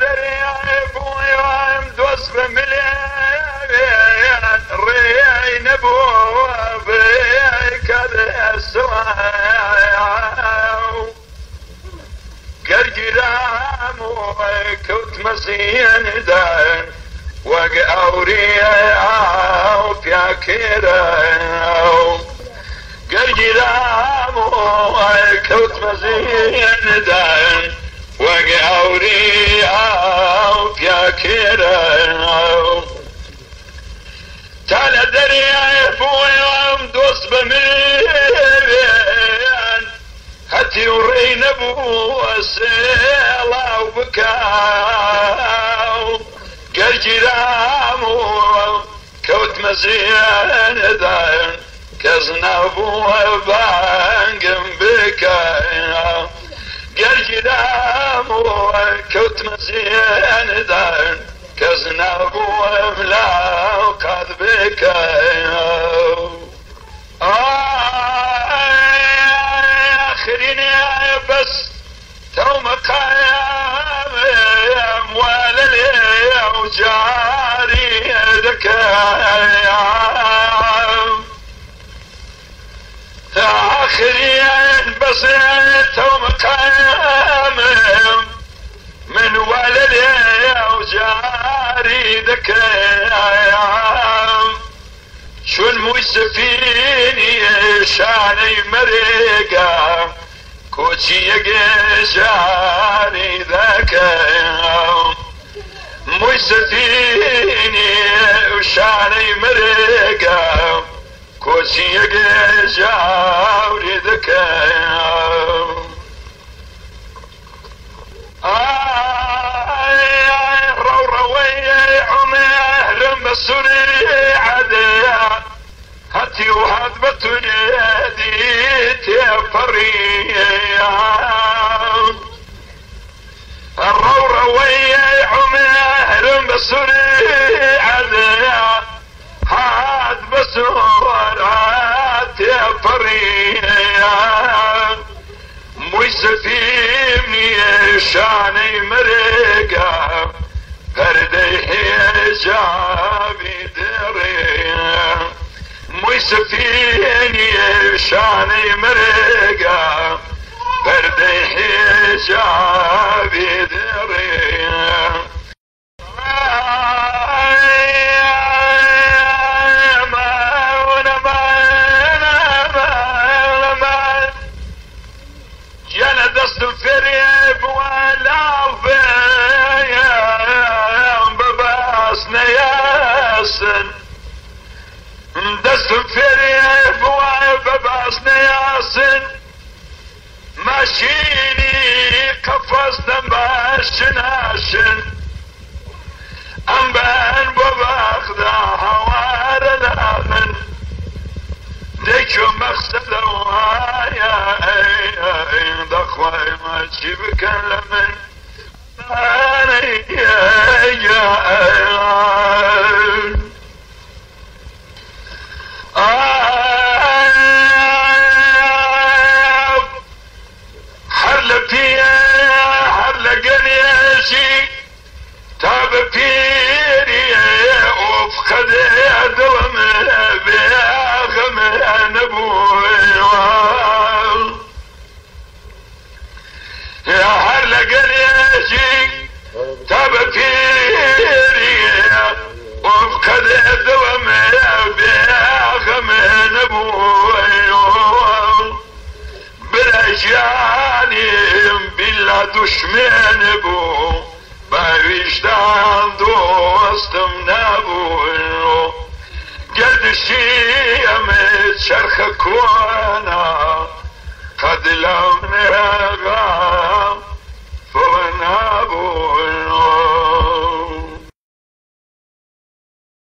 دريب ويوم دوس بمليان رين ابو بيك السواو قرقرام وكوت مزين دان وقاوريا وفيا كيراو قرقرام وكوت مزين دان وقاوريا وفيا كيراو تعال دريب ويوم دوس بمليان هاتي ورين ابو السيلا وبكاو قرجرام كوت مزيان داين كزنابو بانقم بكاو قرجرام كوت مزيان داين كزنابو بلاو قد بكاو آخرين بس تو مقام واللي وجاري ذكايا آخرين بس تو مقام من واللي وجاري ذكايا شو المسفيني شاني مريقا كوتشي يقشاني ذاك مسفيني وشاني مريقا كوتشي يقشاني ذاك روي عمر مسوري عديا هاتي وهاد بتنادي تفريا الروي عمر مسوري عديا هاد بسورات تفريا مسفيني شاني مرقا فردي حجابي دريا مسفيني شاني مرقا فردي حجابي دريا جانا دست فريب ولا فيا بباسنا ياسن دست فريب وبباسنا ياسن ماشيني قفصنا ماشناشن أمبان بباخذا هوارنا من ديكو مقصد وهايا دخوي ما تجيبك لمن انا يا حرل فيا حرل قنيشي تاب فيني وفقد دوم بياغم نبوي يا حرل قنيشي تاب فيني وفقد دوم بياغم نبوي برجاني بلا دشمن بو بوجدان دوستم نبو قدشي امت شرخ كوانا قد لو نرى